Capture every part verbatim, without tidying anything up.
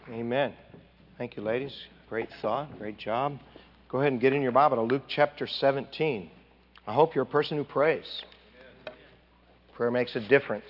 Amen. Thank you, ladies. Great thought. Great job. Go ahead and get in your Bible to Luke chapter seventeen. I hope you're a person who prays. Prayer makes a difference.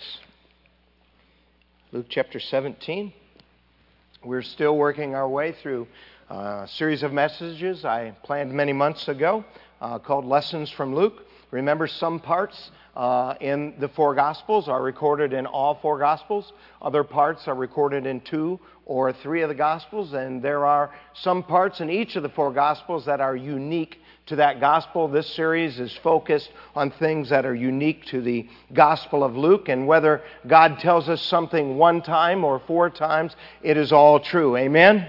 Luke chapter seventeen. We're still working our way through a series of messages I planned many months ago uh, called Lessons from Luke. Remember, some parts uh, in the four Gospels are recorded in all four Gospels. Other parts are recorded in two or three of the Gospels. And there are some parts in each of the four Gospels that are unique to that Gospel. This series is focused on things that are unique to the Gospel of Luke. And whether God tells us something one time or four times, it is all true. Amen?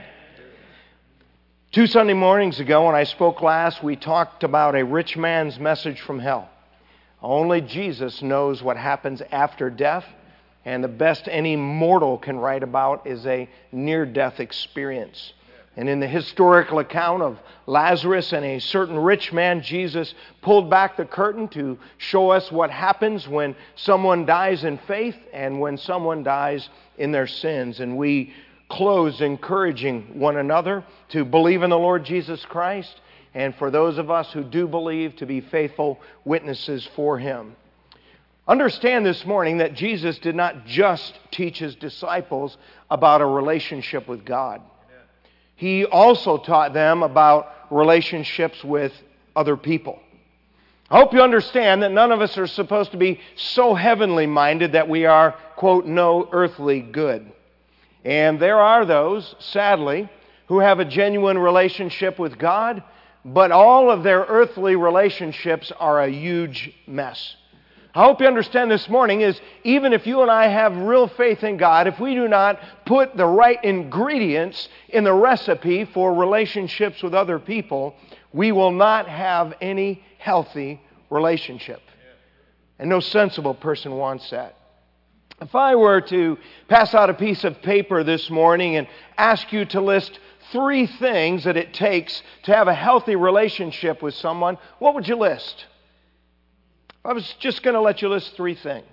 Two Sunday mornings ago, when I spoke last, we talked about a rich man's message from hell. Only Jesus knows what happens after death, and the best any mortal can write about is a near-death experience. And in the historical account of Lazarus and a certain rich man, Jesus pulled back the curtain to show us what happens when someone dies in faith and when someone dies in their sins. And we closed encouraging one another to believe in the Lord Jesus Christ, and for those of us who do believe, to be faithful witnesses for Him. Understand this morning that Jesus did not just teach His disciples about a relationship with God. He also taught them about relationships with other people. I hope you understand that none of us are supposed to be so heavenly minded that we are, quote, no earthly good. And there are those, sadly, who have a genuine relationship with God, but all of their earthly relationships are a huge mess. I hope you understand this morning is even if you and I have real faith in God, if we do not put the right ingredients in the recipe for relationships with other people, we will not have any healthy relationship. And no sensible person wants that. If I were to pass out a piece of paper this morning and ask you to list three things that it takes to have a healthy relationship with someone, what would you list? I was just going to let you list three things.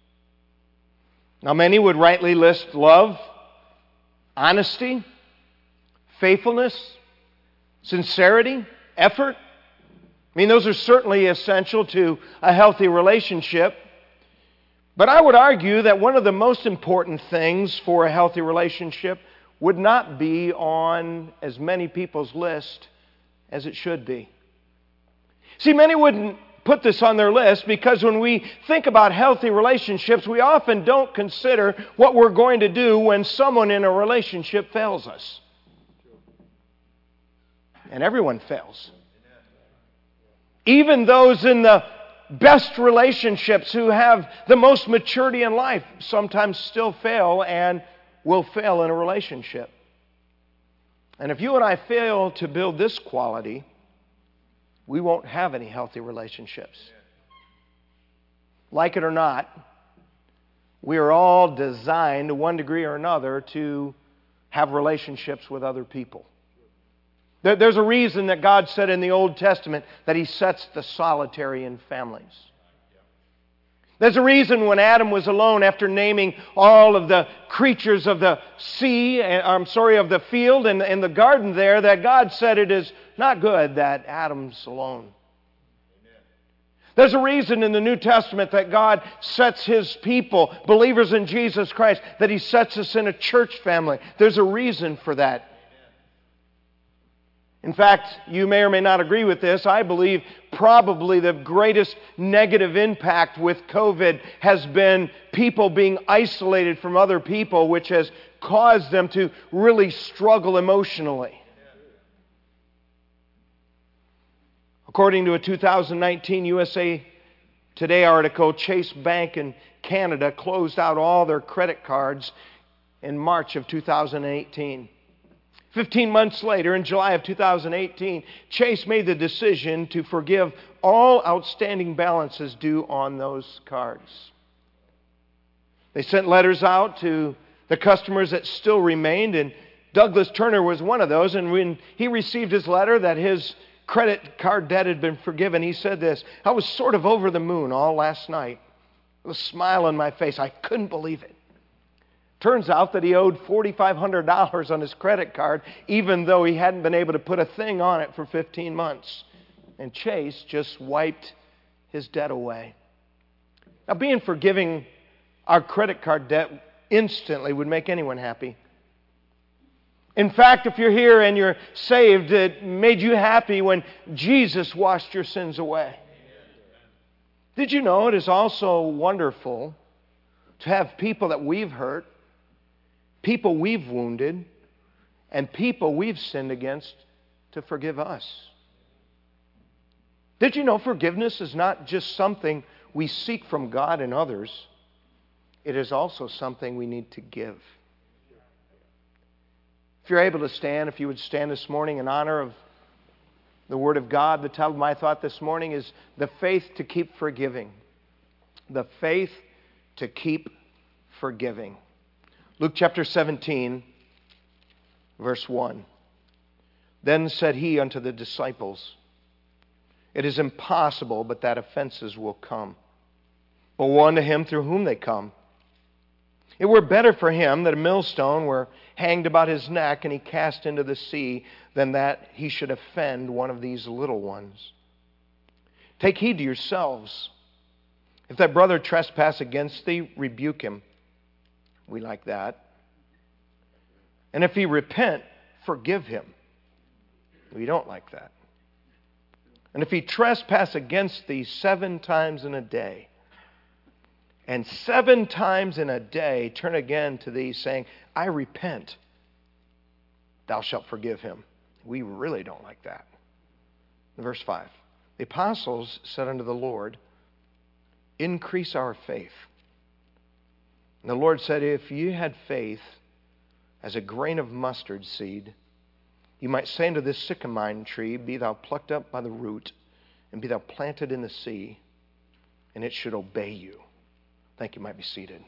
Now, many would rightly list love, honesty, faithfulness, sincerity, effort. I mean, those are certainly essential to a healthy relationship. But I would argue that one of the most important things for a healthy relationship would not be on as many people's list as it should be. See, many wouldn't put this on their list because when we think about healthy relationships, we often don't consider what we're going to do when someone in a relationship fails us. And everyone fails. Even those in the best relationships who have the most maturity in life sometimes still fail and will fail in a relationship. And if you and I fail to build this quality, we won't have any healthy relationships. Like it or not, we are all designed to one degree or another to have relationships with other people. There's a reason that God said in the Old Testament that He sets the solitary in families. There's a reason when Adam was alone after naming all of the creatures of the sea, I'm sorry, of the field and, and the garden there, that God said it is not good that Adam's alone. Amen. There's a reason in the New Testament that God sets His people, believers in Jesus Christ, that He sets us in a church family. There's a reason for that. In fact, you may or may not agree with this. I believe probably the greatest negative impact with COVID has been people being isolated from other people, which has caused them to really struggle emotionally. According to a two thousand nineteen U S A Today article, Chase Bank in Canada closed out all their credit cards in March of two thousand eighteen. Fifteen months later, in July of two thousand eighteen, Chase made the decision to forgive all outstanding balances due on those cards. They sent letters out to the customers that still remained, and Douglas Turner was one of those. And when he received his letter that his credit card debt had been forgiven, he said this: "I was sort of over the moon all last night. With a smile on my face. I couldn't believe it. Turns out that he owed four thousand five hundred dollars on his credit card, even though he hadn't been able to put a thing on it for fifteen months. And Chase just wiped his debt away. Now, being forgiving our credit card debt instantly would make anyone happy. In fact, if you're here and you're saved, it made you happy when Jesus washed your sins away. Did you know it is also wonderful to have people that we've hurt, people we've wounded, and people we've sinned against to forgive us? Did you know forgiveness is not just something we seek from God and others? It is also something we need to give. If you're able to stand, if you would stand this morning in honor of the Word of God, the title of my thought this morning is The Faith to Keep Forgiving. The Faith to Keep Forgiving. Luke chapter seventeen, verse one. Then said he unto the disciples, It is impossible but that offenses will come. But woe unto him through whom they come. It were better for him that a millstone were hanged about his neck and he cast into the sea than that he should offend one of these little ones. Take heed to yourselves. If thy brother trespass against thee, rebuke him. We like that. And if he repent, forgive him. We don't like that. And if he trespass against thee seven times in a day, and seven times in a day turn again to thee, saying, I repent, thou shalt forgive him. We really don't like that. Verse five. The apostles said unto the Lord, Increase our faith. And the Lord said, If you had faith as a grain of mustard seed, you might say unto this sycamore tree, Be thou plucked up by the root, and be thou planted in the sea, and it should obey you. Thank you. You might be seated.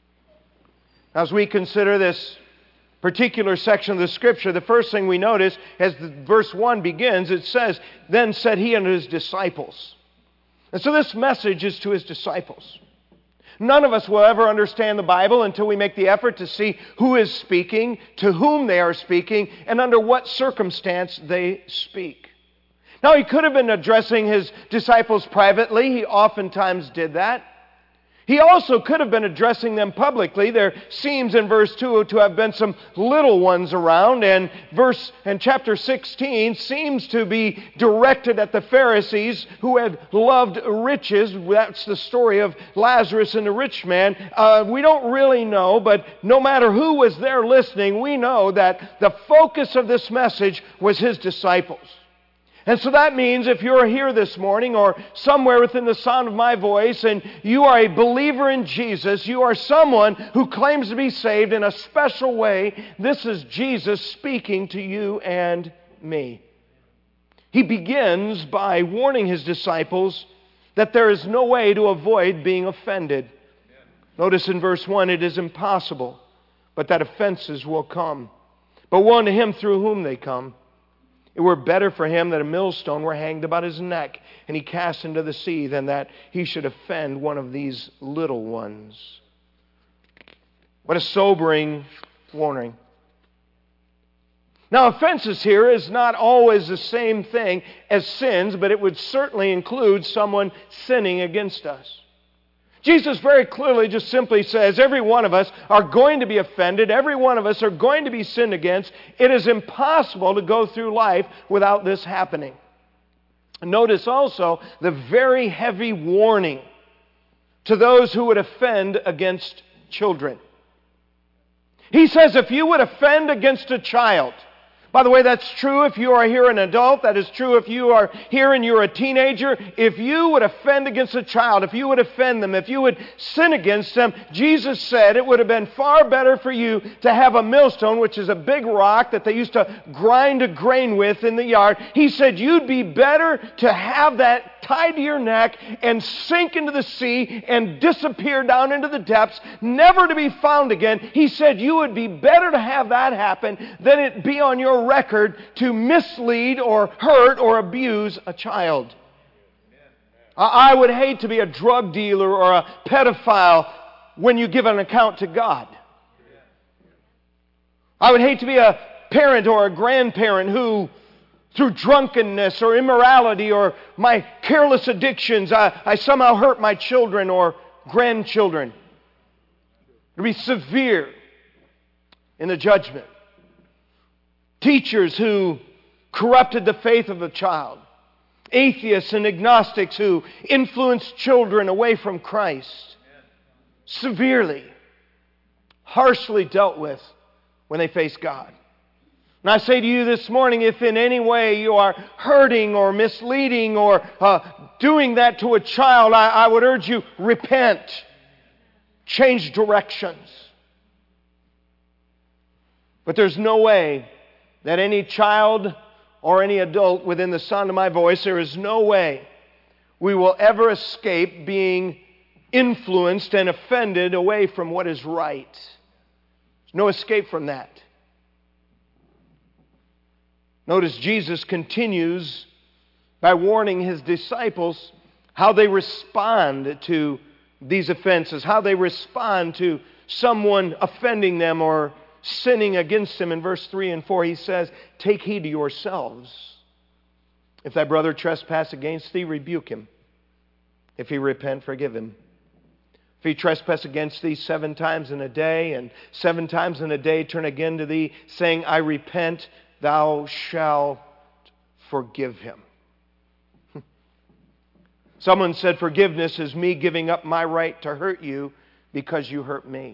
Now, as we consider this particular section of the Scripture, the first thing we notice as the verse one begins, it says, Then said he unto his disciples. And so this message is to his disciples. None of us will ever understand the Bible until we make the effort to see who is speaking, to whom they are speaking, and under what circumstance they speak. Now, he could have been addressing his disciples privately. He oftentimes did that. He also could have been addressing them publicly. There seems in verse two to have been some little ones around, and verse and chapter sixteen seems to be directed at the Pharisees who had loved riches. That's the story of Lazarus and the rich man. Uh, we don't really know, but no matter who was there listening, we know that the focus of this message was his disciples. And so that means if you're here this morning or somewhere within the sound of my voice and you are a believer in Jesus, you are someone who claims to be saved in a special way, this is Jesus speaking to you and me. He begins by warning his disciples that there is no way to avoid being offended. Notice in verse one, it is impossible, but that offenses will come. But woe unto him through whom they come. It were better for him that a millstone were hanged about his neck, and he cast into the sea, than that he should offend one of these little ones. What a sobering warning. Now, offenses here is not always the same thing as sins, but it would certainly include someone sinning against us. Jesus very clearly just simply says every one of us are going to be offended. Every one of us are going to be sinned against. It is impossible to go through life without this happening. Notice also the very heavy warning to those who would offend against children. He says if you would offend against a child, by the way, that's true if you are here an adult. That is true if you are here and you're a teenager. If you would offend against a child, if you would offend them, if you would sin against them, Jesus said it would have been far better for you to have a millstone, which is a big rock that they used to grind a grain with in the yard. He said you'd be better to have that tied to your neck and sink into the sea and disappear down into the depths, never to be found again. He said you would be better to have that happen than it be on your record to mislead or hurt or abuse a child. I would hate to be a drug dealer or a pedophile when you give an account to God. I would hate to be a parent or a grandparent who, through drunkenness or immorality or my careless addictions, I, I somehow hurt my children or grandchildren. To be severe in the judgment. Teachers who corrupted the faith of a child. Atheists and agnostics who influenced children away from Christ. Severely, harshly dealt with when they face God. And I say to you this morning, if in any way you are hurting or misleading or uh, doing that to a child, I, I would urge you, repent. Change directions. But there's no way that any child or any adult within the sound of my voice, there is no way we will ever escape being influenced and offended away from what is right. There's no escape from that. Notice Jesus continues by warning His disciples how they respond to these offenses, how they respond to someone offending them or sinning against them. In verse three and four, He says, "Take heed to yourselves. If thy brother trespass against thee, rebuke him. If he repent, forgive him. If he trespass against thee seven times in a day, and seven times in a day turn again to thee, saying, I repent, thou shalt forgive him." Someone said, forgiveness is me giving up my right to hurt you because you hurt me.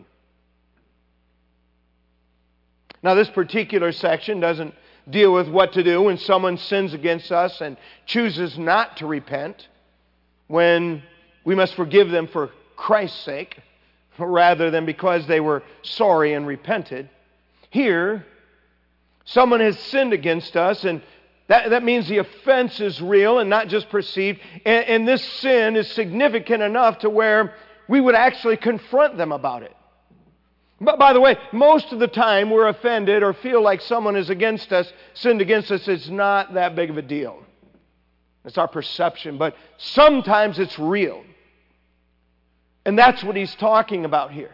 Now, this particular section doesn't deal with what to do when someone sins against us and chooses not to repent, when we must forgive them for Christ's sake, rather than because they were sorry and repented. Here, someone has sinned against us, and that, that means the offense is real and not just perceived. And, and this sin is significant enough to where we would actually confront them about it. But by the way, most of the time we're offended or feel like someone is against us, sinned against us, it's not that big of a deal. It's our perception, but sometimes it's real. And that's what he's talking about here.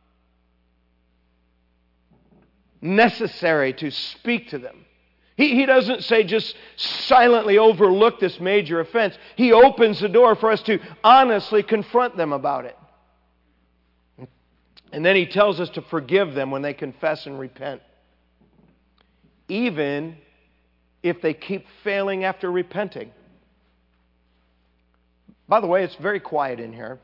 Necessary to speak to them. He, he doesn't say just silently overlook this major offense. He opens the door for us to honestly confront them about it. And then he tells us to forgive them when they confess and repent. Even if they keep failing after repenting. By the way, it's very quiet in here.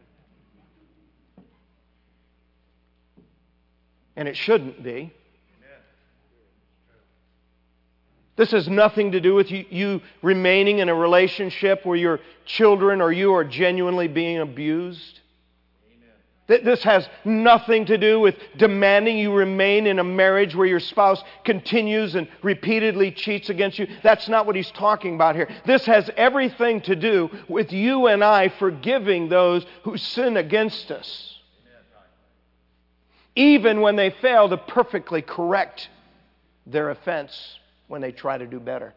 And it shouldn't be. This has nothing to do with you, you remaining in a relationship where your children or you are genuinely being abused. This has nothing to do with demanding you remain in a marriage where your spouse continues and repeatedly cheats against you. That's not what he's talking about here. This has everything to do with you and I forgiving those who sin against us. Even when they fail to perfectly correct their offense when they try to do better.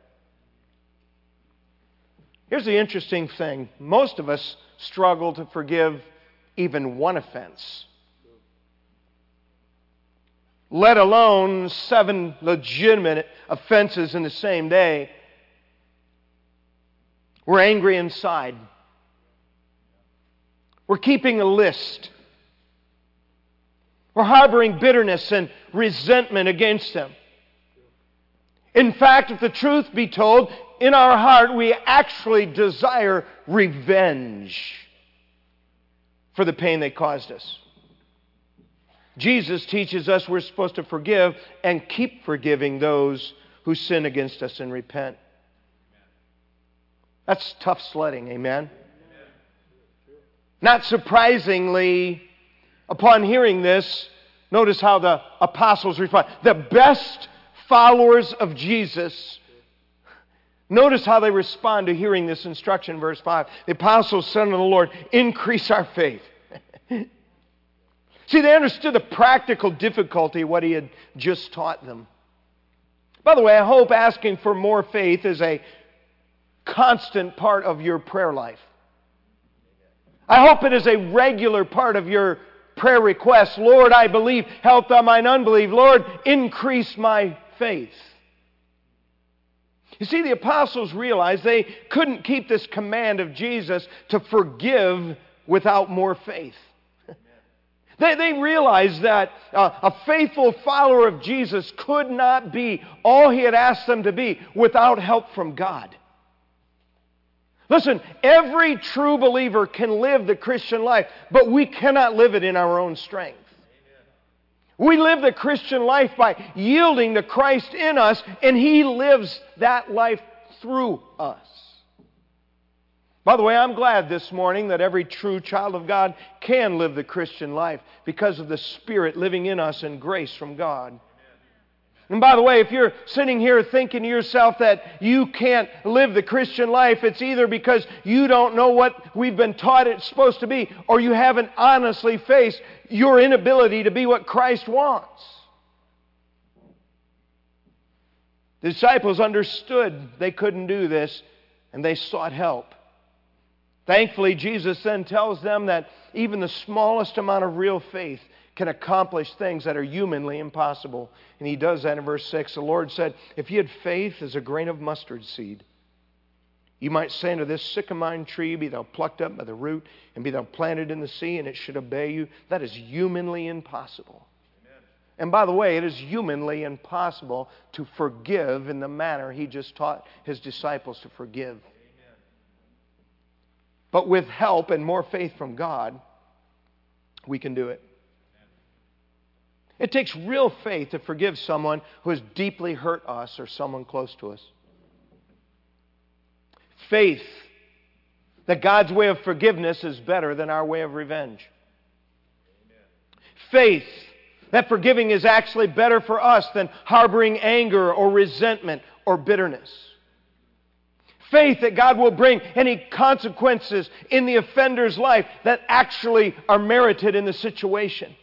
Here's the interesting thing. Most of us struggle to forgive even one offense, let alone seven legitimate offenses in the same day. We're angry inside. We're keeping a list. We're harboring bitterness and resentment against them. In fact, if the truth be told, in our heart we actually desire revenge for the pain they caused us. Jesus teaches us we're supposed to forgive and keep forgiving those who sin against us and repent. That's tough sledding, amen? Not surprisingly, upon hearing this, notice how the apostles respond. The best followers of Jesus, notice how they respond to hearing this instruction, verse five. The apostles said unto the Lord, increase our faith. See, they understood the practical difficulty of what he had just taught them. By the way, I hope asking for more faith is a constant part of your prayer life. I hope it is a regular part of your prayer requests. Lord, I believe. Help thou mine unbelief. Lord, increase my faith. You see, the apostles realized they couldn't keep this command of Jesus to forgive without more faith. They, they realized that uh, a faithful follower of Jesus could not be all He had asked them to be without help from God. Listen, every true believer can live the Christian life, but we cannot live it in our own strength. We live the Christian life by yielding to Christ in us, and He lives that life through us. By the way, I'm glad this morning that every true child of God can live the Christian life because of the Spirit living in us and grace from God. And by the way, if you're sitting here thinking to yourself that you can't live the Christian life, it's either because you don't know what we've been taught it's supposed to be, or you haven't honestly faced your inability to be what Christ wants. The disciples understood they couldn't do this, and they sought help. Thankfully, Jesus then tells them that even the smallest amount of real faith can accomplish things that are humanly impossible. And He does that in verse six. The Lord said, if you had faith as a grain of mustard seed, you might say unto this sycamore tree, be thou plucked up by the root, and be thou planted in the sea, and it should obey you. That is humanly impossible. Amen. And by the way, it is humanly impossible to forgive in the manner He just taught His disciples to forgive. But with help and more faith from God, we can do it. It takes real faith to forgive someone who has deeply hurt us or someone close to us. Faith that God's way of forgiveness is better than our way of revenge. Faith that forgiving is actually better for us than harboring anger or resentment or bitterness. Faith that God will bring any consequences in the offender's life that actually are merited in the situation.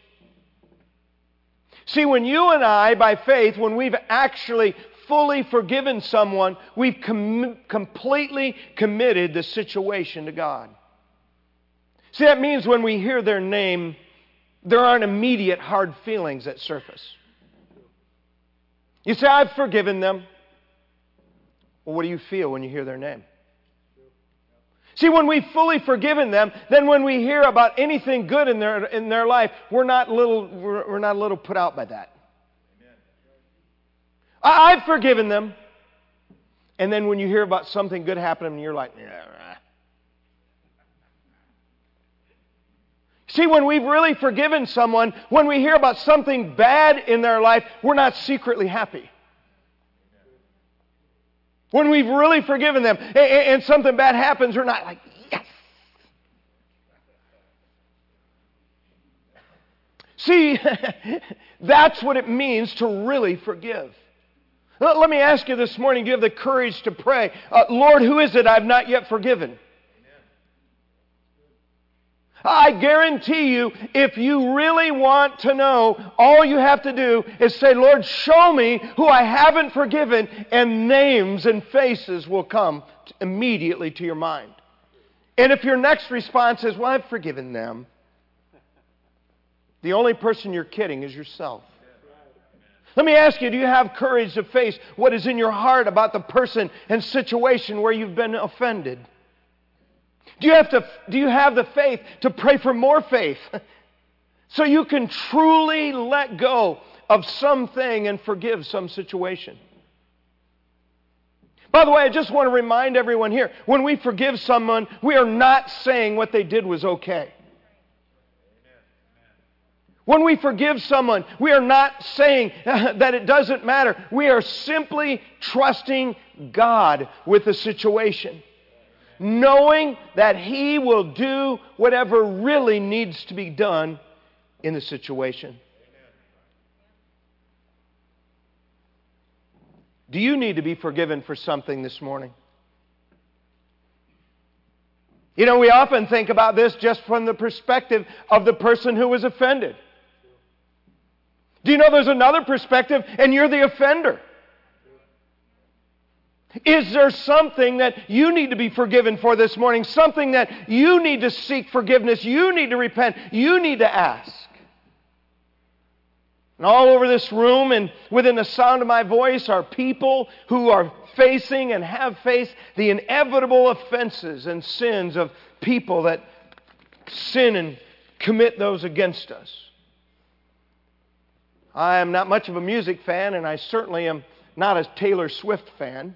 See, when you and I, by faith, when we've actually fully forgiven someone, we've com- completely committed the situation to God. See, that means when we hear their name, there aren't immediate hard feelings that surface. You say, I've forgiven them. Well, what do you feel when you hear their name? See, when we've fully forgiven them, then when we hear about anything good in their in their life, we're not little we're, we're not a little put out by that. Amen. I, I've forgiven them, and then when you hear about something good happening, you're like, yeah. See, when we've really forgiven someone, when we hear about something bad in their life, we're not secretly happy. When we've really forgiven them and something bad happens, we're not like, yes. See, that's what it means to really forgive. Let me ask you this morning, do you have the courage to pray, uh, Lord, who is it I've not yet forgiven? I guarantee you, if you really want to know, all you have to do is say, Lord, show me who I haven't forgiven, and names and faces will come immediately to your mind. And if your next response is, well, I've forgiven them, the only person you're kidding is yourself. Let me ask you, do you have courage to face what is in your heart about the person and situation where you've been offended? Do you have to, do you have the faith to pray for more faith so you can truly let go of something and forgive some situation? By the way, I just want to remind everyone here, when we forgive someone, we are not saying what they did was okay. When we forgive someone, we are not saying that it doesn't matter. We are simply trusting God with the situation, knowing that He will do whatever really needs to be done in the situation. Do you need to be forgiven for something this morning? You know, we often think about this just from the perspective of the person who was offended. Do you know there's another perspective, and you're the offender? Is there something that you need to be forgiven for this morning? Something that you need to seek forgiveness? You need to repent? You need to ask? And all over this room and within the sound of my voice are people who are facing and have faced the inevitable offenses and sins of people that sin and commit those against us. I am not much of a music fan, and I certainly am not a Taylor Swift fan.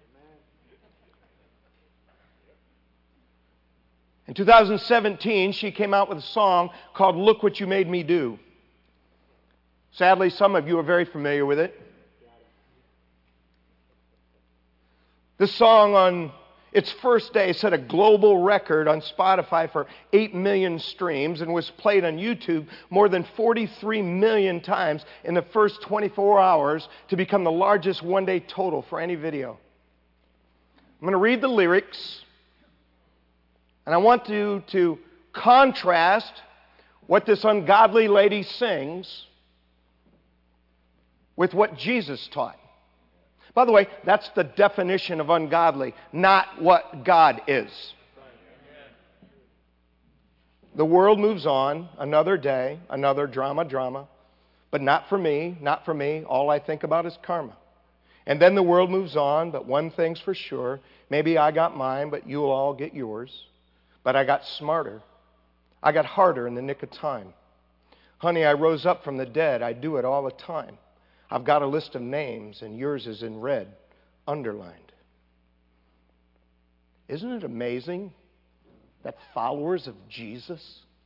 In two thousand seventeen, she came out with a song called Look What You Made Me Do. Sadly, some of you are very familiar with it. This song on its first day set a global record on Spotify for eight million streams and was played on YouTube more than forty-three million times in the first twenty-four hours to become the largest one-day total for any video. I'm going to read the lyrics, and I want you to contrast what this ungodly lady sings with what Jesus taught. By the way, that's the definition of ungodly, not what God is. The world moves on, another day, another drama, drama. But not for me, not for me. All I think about is karma. And then the world moves on, but one thing's for sure. Maybe I got mine, but you'll all get yours. But I got smarter. I got harder in the nick of time. Honey, I rose up from the dead. I do it all the time. I've got a list of names, and yours is in red, underlined. Isn't it amazing that followers of Jesus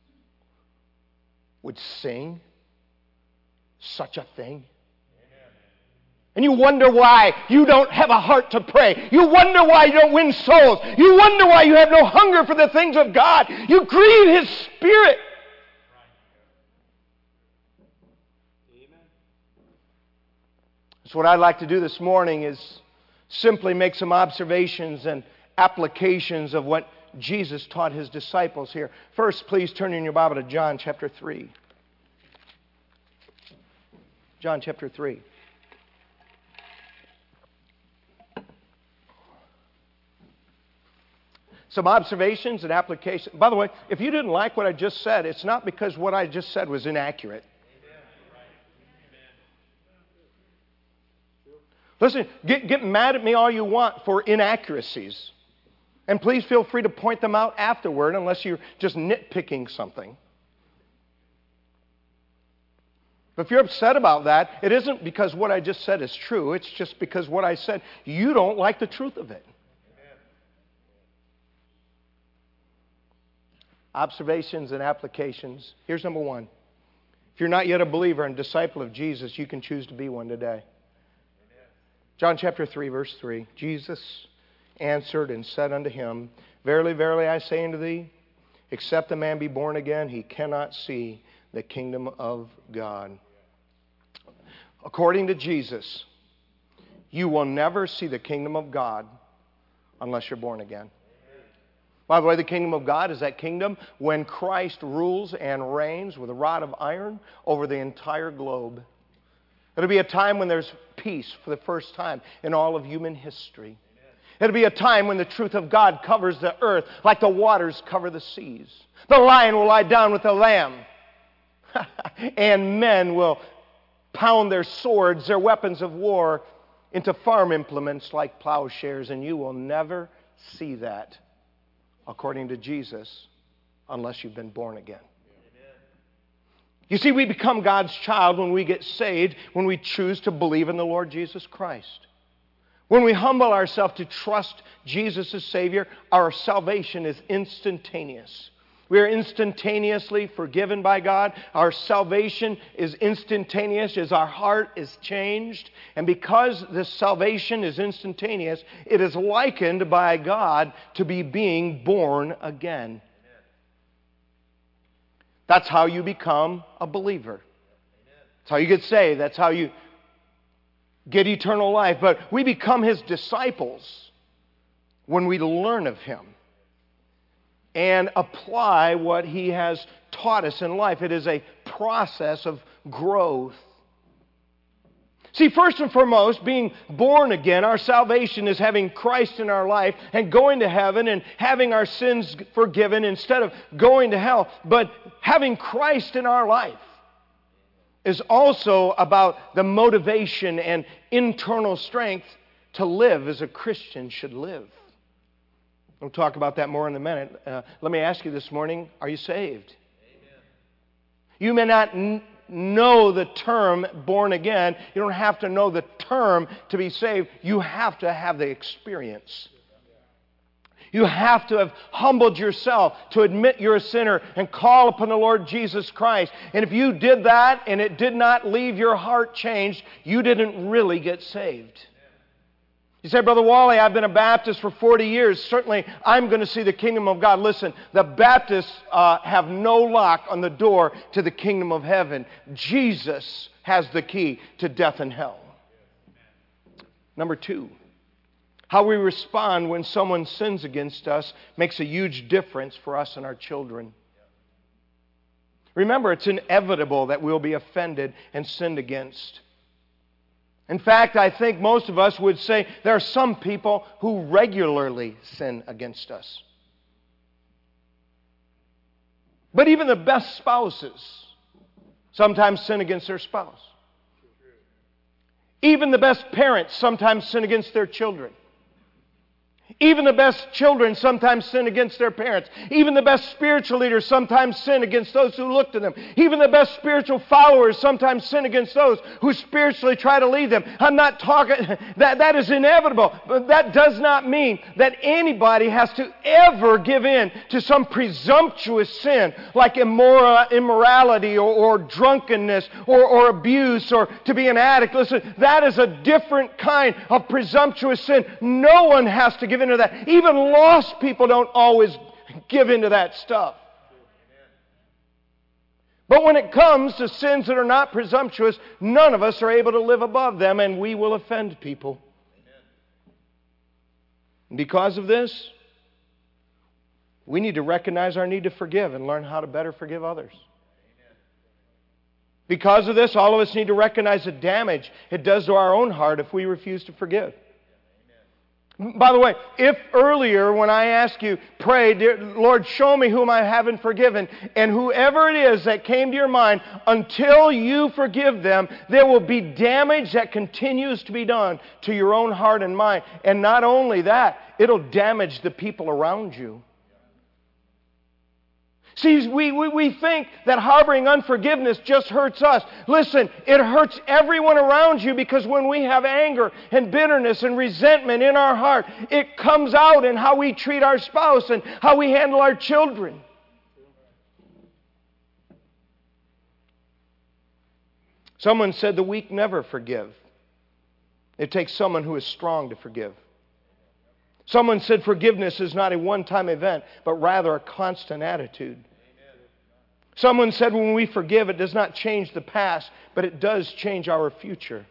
would sing such a thing? And you wonder why you don't have a heart to pray. You wonder why you don't win souls. You wonder why you have no hunger for the things of God. You grieve His Spirit. So what I'd like to do this morning is simply make some observations and applications of what Jesus taught His disciples here. First, please turn in your Bible to John chapter three. John chapter three. Some observations and applications. By the way, if you didn't like what I just said, it's not because what I just said was inaccurate. Listen, get, get mad at me all you want for inaccuracies. And please feel free to point them out afterward unless you're just nitpicking something. But if you're upset about that, it isn't because what I just said is true. It's just because what I said, you don't like the truth of it. Observations and applications. Here's number one. If you're not yet a believer and disciple of Jesus, you can choose to be one today. John chapter three, verse three. Jesus answered and said unto him, Verily, verily, I say unto thee, except a man be born again, he cannot see the kingdom of God. According to Jesus, you will never see the kingdom of God unless you're born again. By the way, the kingdom of God is that kingdom when Christ rules and reigns with a rod of iron over the entire globe. It'll be a time when there's peace for the first time in all of human history. It'll be a time when the truth of God covers the earth like the waters cover the seas. The lion will lie down with the lamb. And men will pound their swords, their weapons of war, into farm implements like plowshares. And you will never see that, according to Jesus, unless you've been born again. You see, we become God's child when we get saved, when we choose to believe in the Lord Jesus Christ. When we humble ourselves to trust Jesus as Savior, our salvation is instantaneous. We are instantaneously forgiven by God. Our salvation is instantaneous as our heart is changed. And because this salvation is instantaneous, it is likened by God to be being born again. That's how you become a believer. That's how you get saved. That's how you get eternal life. But we become His disciples when we learn of Him and apply what He has taught us in life. It is a process of growth. See, first and foremost, being born again, our salvation is having Christ in our life and going to heaven and having our sins forgiven instead of going to hell. But having Christ in our life is also about the motivation and internal strength to live as a Christian should live. We'll talk about that more in a minute. Uh, let me ask you this morning, are you saved? Amen. You may not n- know the term born again. You don't have to know the term to be saved. You have to have the experience. You have to have humbled yourself to admit you're a sinner and call upon the Lord Jesus Christ. And if you did that and it did not leave your heart changed, you didn't really get saved. You say, Brother Wally, I've been a Baptist for forty years. Certainly, I'm going to see the kingdom of God. Listen, the Baptists uh, have no lock on the door to the kingdom of heaven. Jesus has the key to death and hell. Number two, how we respond when someone sins against us makes a huge difference for us and our children. Remember, it's inevitable that we'll be offended and sinned against. In fact, I think most of us would say there are some people who regularly sin against us. But even the best spouses sometimes sin against their spouse. Even the best parents sometimes sin against their children. Even the best children sometimes sin against their parents. Even the best spiritual leaders sometimes sin against those who look to them. Even the best spiritual followers sometimes sin against those who spiritually try to lead them. I'm not talking, that, that is inevitable. But that does not mean that anybody has to ever give in to some presumptuous sin like immora, immorality or, or drunkenness or, or abuse or to be an addict. Listen, that is a different kind of presumptuous sin. No one has to give into that. Even lost people don't always give into that stuff. But when it comes to sins that are not presumptuous, none of us are able to live above them, and we will offend people. And because of this, we need to recognize our need to forgive and learn how to better forgive others. Because of this, all of us need to recognize the damage it does to our own heart if we refuse to forgive. By the way, if earlier when I asked you, pray, dear Lord, show me whom I haven't forgiven, and whoever it is that came to your mind, until you forgive them, there will be damage that continues to be done to your own heart and mind. And not only that, it'll damage the people around you. See, we, we, we think that harboring unforgiveness just hurts us. Listen, it hurts everyone around you, because when we have anger and bitterness and resentment in our heart, it comes out in how we treat our spouse and how we handle our children. Someone said the weak never forgive. It takes someone who is strong to forgive. Someone said forgiveness is not a one-time event, but rather a constant attitude. Someone said when we forgive, it does not change the past, but it does change our future.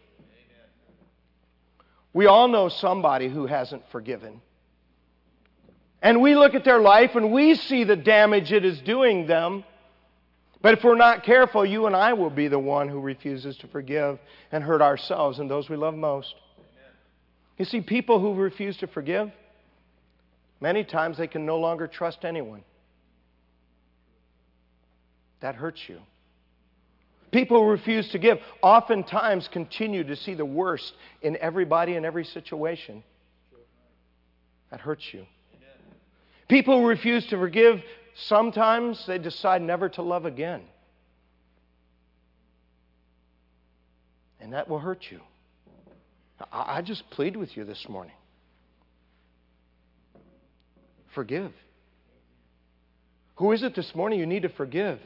We all know somebody who hasn't forgiven. And we look at their life and we see the damage it is doing them. But if we're not careful, you and I will be the one who refuses to forgive and hurt ourselves and those we love most. You see, people who refuse to forgive, many times they can no longer trust anyone. That hurts you. People who refuse to give oftentimes continue to see the worst in everybody and every situation. That hurts you. People who refuse to forgive, sometimes they decide never to love again. And that will hurt you. I just plead with you this morning. Forgive. Who is it this morning you need to forgive?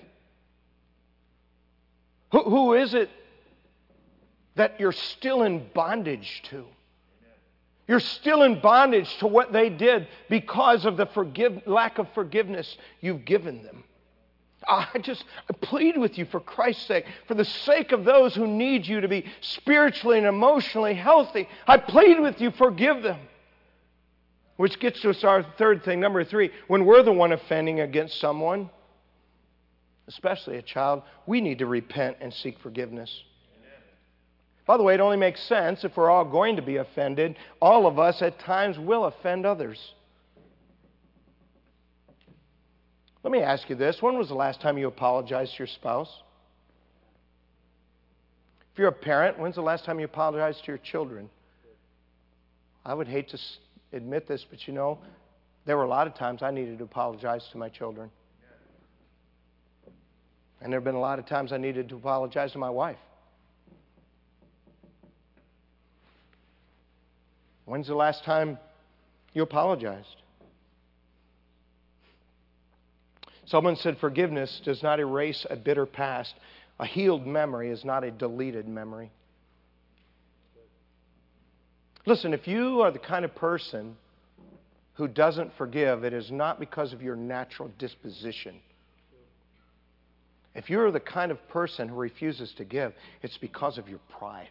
Who, who is it that you're still in bondage to? You're still in bondage to what they did because of the forgive, lack of forgiveness you've given them. I just I plead with you for Christ's sake, for the sake of those who need you to be spiritually and emotionally healthy. I plead with you, forgive them. Which gets to us our third thing, number three. When we're the one offending against someone, especially a child, we need to repent and seek forgiveness. By the way, it only makes sense if we're all going to be offended. All of us at times will offend others. Let me ask you this. When was the last time you apologized to your spouse? If you're a parent, when's the last time you apologized to your children? I would hate to admit this, but you know, there were a lot of times I needed to apologize to my children. And there have been a lot of times I needed to apologize to my wife. When's the last time you apologized? Someone said forgiveness does not erase a bitter past. A healed memory is not a deleted memory. Listen, if you are the kind of person who doesn't forgive, it is not because of your natural disposition. If you're the kind of person who refuses to give, it's because of your pride.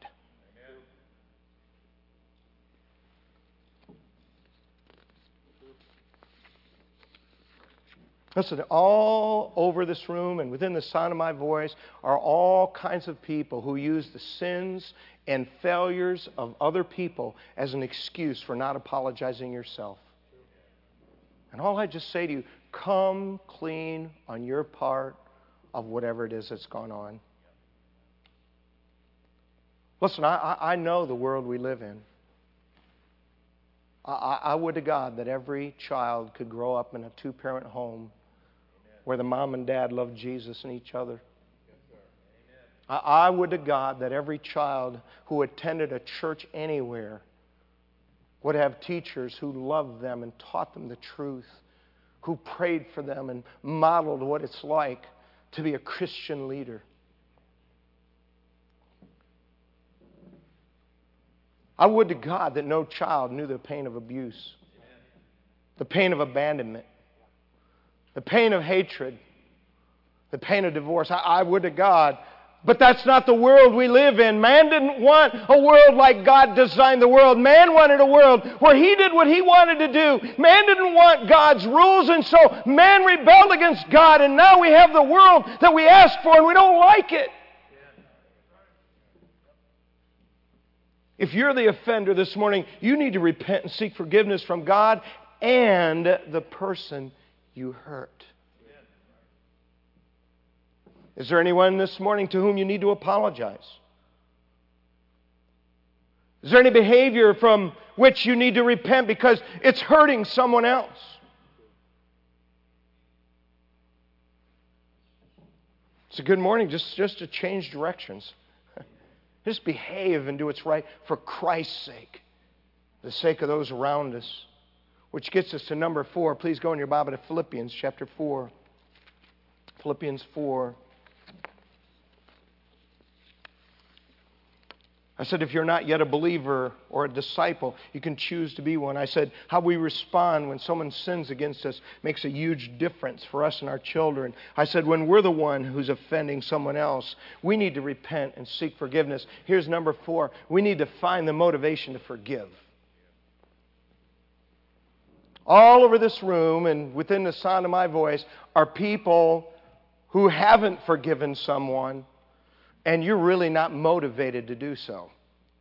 Listen, all over this room and within the sound of my voice are all kinds of people who use the sins and failures of other people as an excuse for not apologizing yourself. And all I just say to you, come clean on your part of whatever it is that's gone on. Listen, I, I know the world we live in. I, I would to God that every child could grow up in a two-parent home where the mom and dad love Jesus and each other. I, I would to God that every child who attended a church anywhere would have teachers who loved them and taught them the truth, who prayed for them and modeled what it's like to be a Christian leader. I would to God that no child knew the pain of abuse, the pain of abandonment, the pain of hatred, the pain of divorce. I, I would to God. But that's not the world we live in. Man didn't want a world like God designed the world. Man wanted a world where he did what he wanted to do. Man didn't want God's rules, and so man rebelled against God, and now we have the world that we asked for, and we don't like it. If you're the offender this morning, you need to repent and seek forgiveness from God and the person you hurt. Is there anyone this morning to whom you need to apologize? Is there any behavior from which you need to repent because it's hurting someone else? It's a good morning just, just to change directions. Just behave and do what's right for Christ's sake, the sake of those around us. Which gets us to number four. Please go in your Bible to Philippians chapter four. Philippians four. I said, if you're not yet a believer or a disciple, you can choose to be one. I said, how we respond when someone sins against us makes a huge difference for us and our children. I said, when we're the one who's offending someone else, we need to repent and seek forgiveness. Here's number four. We need to find the motivation to forgive. All over this room and within the sound of my voice are people who haven't forgiven someone, and you're really not motivated to do so.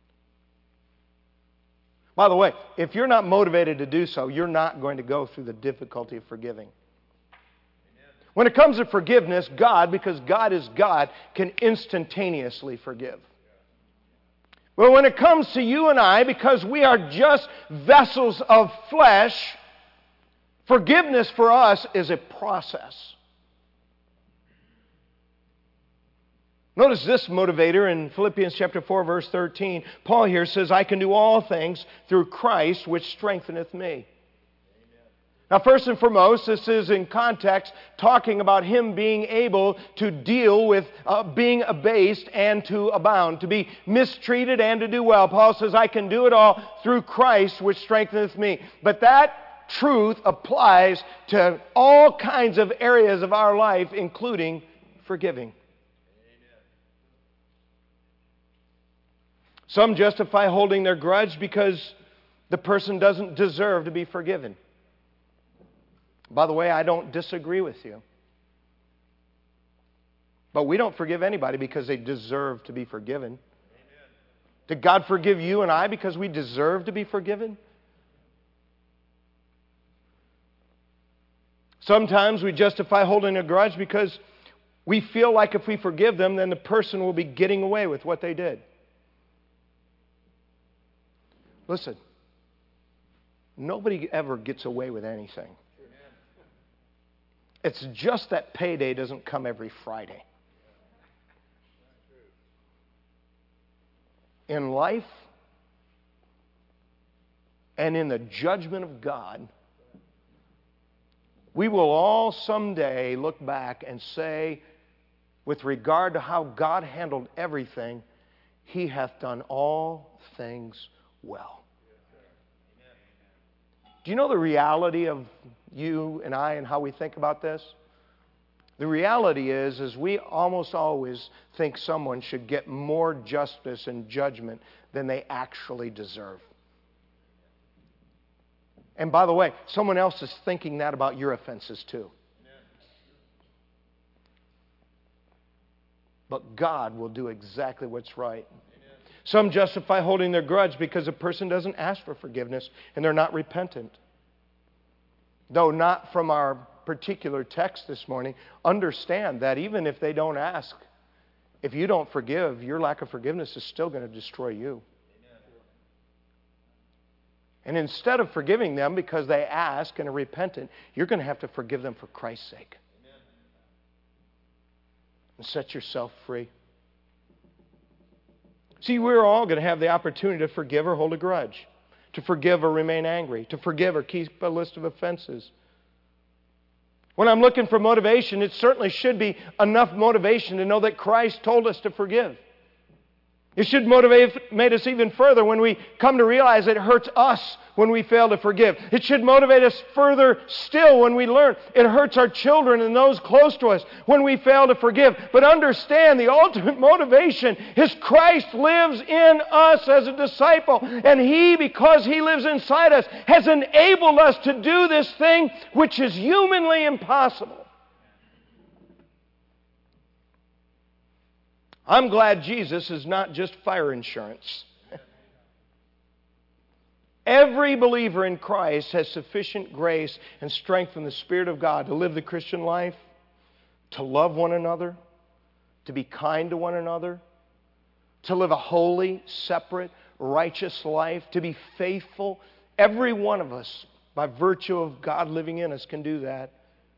By the way, if you're not motivated to do so, you're not going to go through the difficulty of forgiving. Amen. When it comes to forgiveness, God, because God is God, can instantaneously forgive. Well, when it comes to you and I, because we are just vessels of flesh, forgiveness for us is a process. Notice this motivator in Philippians chapter four, verse thirteen. Paul here says, I can do all things through Christ, which strengtheneth me. Amen. Now, first and foremost, this is in context talking about him being able to deal with uh, being abased and to abound, to be mistreated and to do well. Paul says, I can do it all through Christ, which strengtheneth me. But that truth applies to all kinds of areas of our life, including forgiving. Some justify holding their grudge because the person doesn't deserve to be forgiven. By the way, I don't disagree with you. But we don't forgive anybody because they deserve to be forgiven. Did God forgive you and I because we deserve to be forgiven? Sometimes we justify holding a grudge because we feel like if we forgive them, then the person will be getting away with what they did. Listen, nobody ever gets away with anything. It's just that payday doesn't come every Friday. In life and in the judgment of God, we will all someday look back and say, with regard to how God handled everything, He hath done all things well. Do you know the reality of you and I and how we think about this? The reality is, is we almost always think someone should get more justice and judgment than they actually deserve. And by the way, someone else is thinking that about your offenses too. But God will do exactly what's right. Some justify holding their grudge because a person doesn't ask for forgiveness and they're not repentant. Though not from our particular text this morning, understand that even if they don't ask, if you don't forgive, your lack of forgiveness is still going to destroy you. And instead of forgiving them because they ask and are repentant, you're going to have to forgive them for Christ's sake. Amen. And set yourself free. See, we're all going to have the opportunity to forgive or hold a grudge, to forgive or remain angry, to forgive or keep a list of offenses. When I'm looking for motivation, it certainly should be enough motivation to know that Christ told us to forgive. It should motivate us even further when we come to realize it hurts us when we fail to forgive. It should motivate us further still when we learn it hurts our children and those close to us when we fail to forgive. But understand the ultimate motivation is Christ lives in us as a disciple. And He, because He lives inside us, has enabled us to do this thing which is humanly impossible. I'm glad Jesus is not just fire insurance. Every believer in Christ has sufficient grace and strength from the Spirit of God to live the Christian life, to love one another, to be kind to one another, to live a holy, separate, righteous life, to be faithful. Every one of us, by virtue of God living in us, can do that.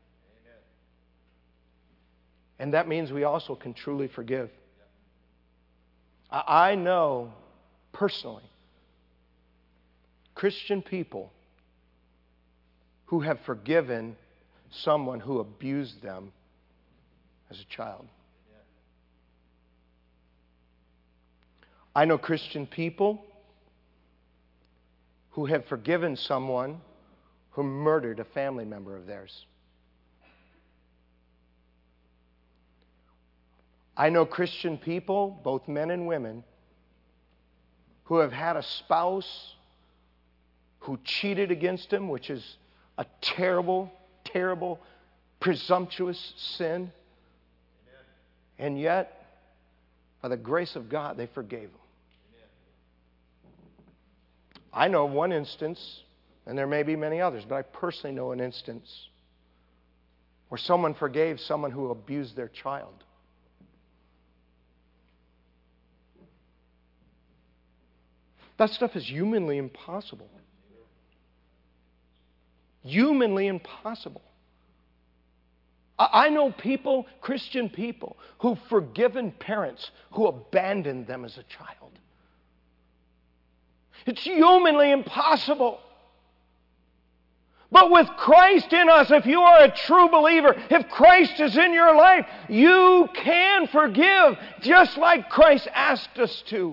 And that means we also can truly forgive. I know personally Christian people who have forgiven someone who abused them as a child. I know Christian people who have forgiven someone who murdered a family member of theirs. I know Christian people, both men and women, who have had a spouse who cheated against them, which is a terrible, terrible, presumptuous sin. And yet, by the grace of God, they forgave them. I know one instance, and there may be many others, but I personally know an instance where someone forgave someone who abused their child. That stuff is humanly impossible. Humanly impossible. I know people, Christian people, who've forgiven parents who abandoned them as a child. It's humanly impossible. But with Christ in us, if you are a true believer, if Christ is in your life, you can forgive just like Christ asked us to.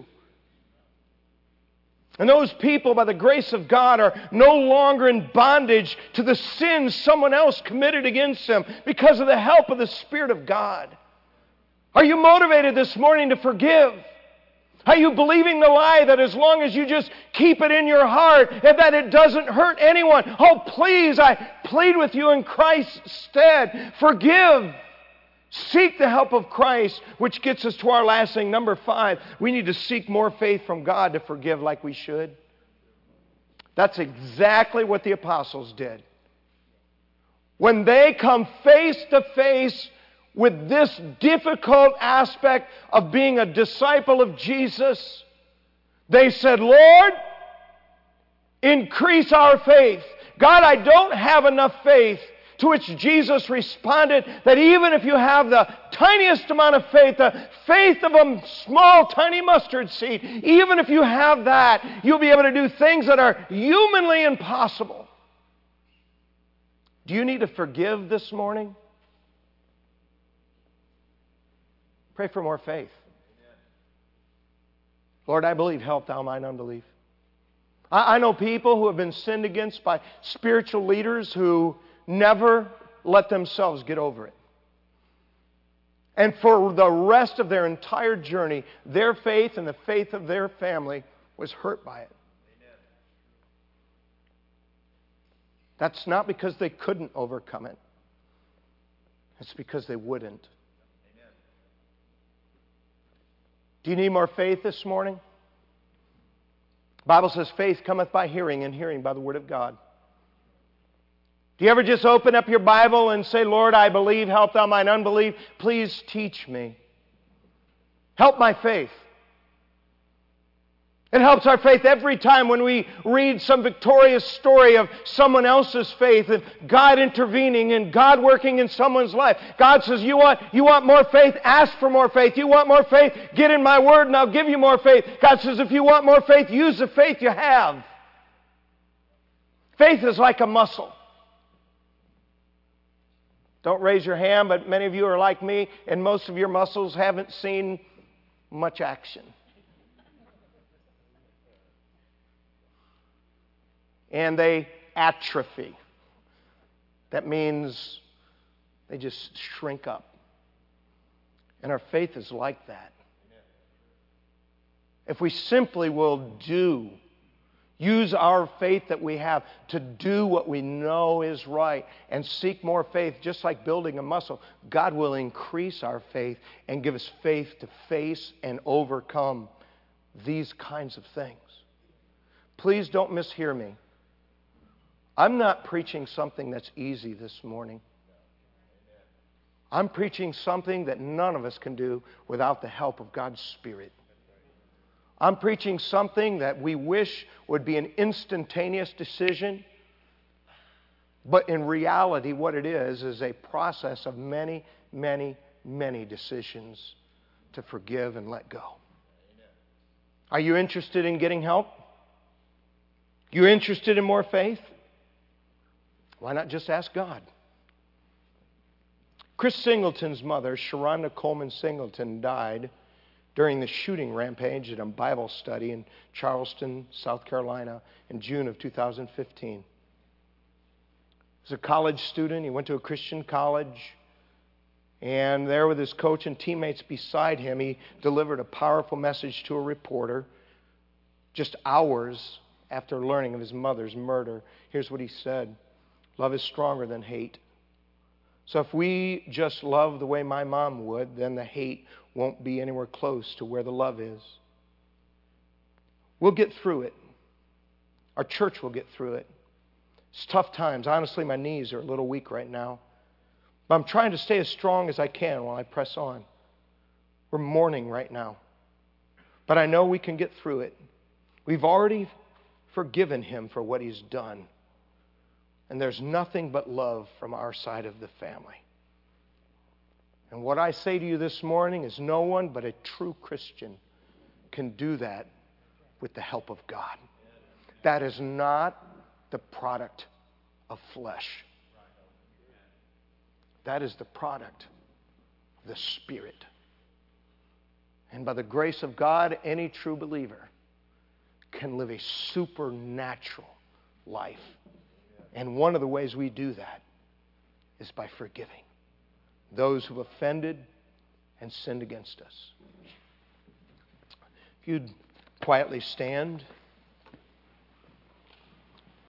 And those people, by the grace of God, are no longer in bondage to the sins someone else committed against them because of the help of the Spirit of God. Are you motivated this morning to forgive? Are you believing the lie that as long as you just keep it in your heart and that it doesn't hurt anyone? Oh, please, I plead with you in Christ's stead, forgive. Seek the help of Christ, which gets us to our last thing. Number five, we need to seek more faith from God to forgive like we should. That's exactly what the apostles did. When they come face to face with this difficult aspect of being a disciple of Jesus, they said, Lord, increase our faith. God, I don't have enough faith. To which Jesus responded that even if you have the tiniest amount of faith, the faith of a small, tiny mustard seed, even if you have that, you'll be able to do things that are humanly impossible. Do you need to forgive this morning? Pray for more faith. Lord, I believe, help thou mine unbelief. I, I know people who have been sinned against by spiritual leaders who never let themselves get over it. And for the rest of their entire journey, their faith and the faith of their family was hurt by it. Amen. That's not because they couldn't overcome it. It's because they wouldn't. Amen. Do you need more faith this morning? The Bible says faith cometh by hearing, and hearing by the Word of God. Do you ever just open up your Bible and say, Lord, I believe, help thou mine unbelief. Please teach me. Help my faith. It helps our faith every time when we read some victorious story of someone else's faith and God intervening and God working in someone's life. God says, you want, you want more faith? Ask for more faith. You want more faith? Get in my Word and I'll give you more faith. God says, if you want more faith, use the faith you have. Faith is like a muscle. Don't raise your hand, but many of you are like me, and most of your muscles haven't seen much action. And they atrophy. That means they just shrink up. And our faith is like that. If we simply will do use our faith that we have to do what we know is right and seek more faith, just like building a muscle. God will increase our faith and give us faith to face and overcome these kinds of things. Please don't mishear me. I'm not preaching something that's easy this morning. I'm preaching something that none of us can do without the help of God's Spirit. I'm preaching something that we wish would be an instantaneous decision, but in reality what it is is a process of many, many, many decisions to forgive and let go. Are you interested in getting help? You're interested in more faith? Why not just ask God? Chris Singleton's mother, Sharonda Coleman Singleton, died during the shooting rampage at a Bible study in Charleston, South Carolina, in June of two thousand fifteen. He was a college student. He went to a Christian college. And there with his coach and teammates beside him, he delivered a powerful message to a reporter just hours after learning of his mother's murder. Here's what he said: love is stronger than hate. So if we just love the way my mom would, then the hate won't be anywhere close to where the love is. We'll get through it. Our church will get through it. It's tough times. Honestly, my knees are a little weak right now. But I'm trying to stay as strong as I can while I press on. We're mourning right now. But I know we can get through it. We've already forgiven him for what he's done. And there's nothing but love from our side of the family. And what I say to you this morning is no one but a true Christian can do that with the help of God. That is not the product of flesh. That is the product of the Spirit. And by the grace of God, any true believer can live a supernatural life. And one of the ways we do that is by forgiving those who have offended and sinned against us. If you'd quietly stand.